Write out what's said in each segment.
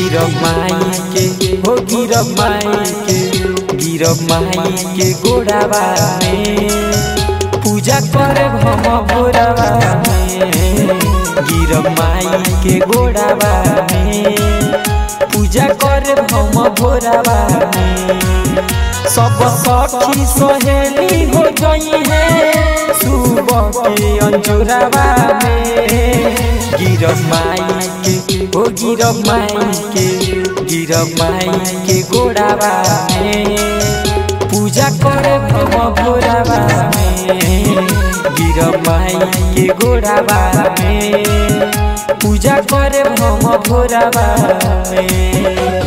गिरब माई के हो गिरब माई के गोड़ावा में पूजा करे हम भोरावा में। गिरब माई के गोड़ावा में पूजा करे हम भोरावा में। सब सखी सहेली हो गई है सुबह के अंजुरावा में। गिरब माई के हो गिरब माई के गोड़ावा में पूजा करे हम भोरावा में। गिरब माई के गोड़ावा में पूजा करे हम भोरावा में।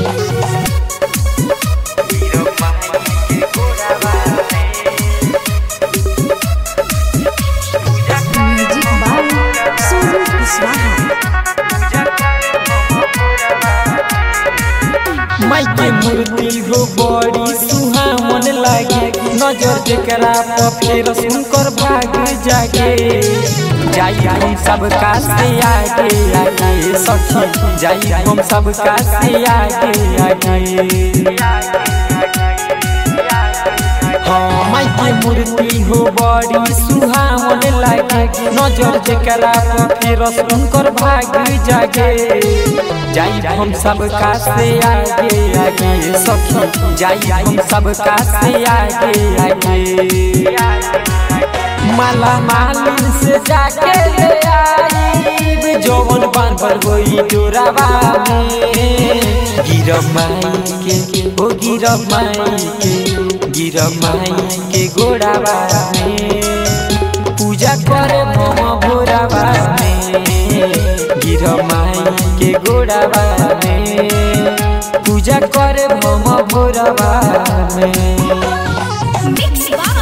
माई के मूर्ति हो बड़ी सुहावन लागे, नजर जेकरा पर फेर सुनकर भाग जागे। जाई हम सबका से आगे आगे सखी, जाई हम सबका से आगे आगे। हाँ माई के मूर्ति हो बड़ी सुहावन लागे, नजर जेकरा पर फेर सुनकर भाग जागे। जाई हम सबका से आगे आगे सखी, जाई हम सबका से आगे आगे। माला मालिन से जाके ले आई जौवन बांधल होई डोरावा में। गिरब माई के हो गिरब माई के गोड़ावा में पूजा करे हम भोरावा में। गिरब माई के गोड़ावा में पूजा करे हम भोरावा में।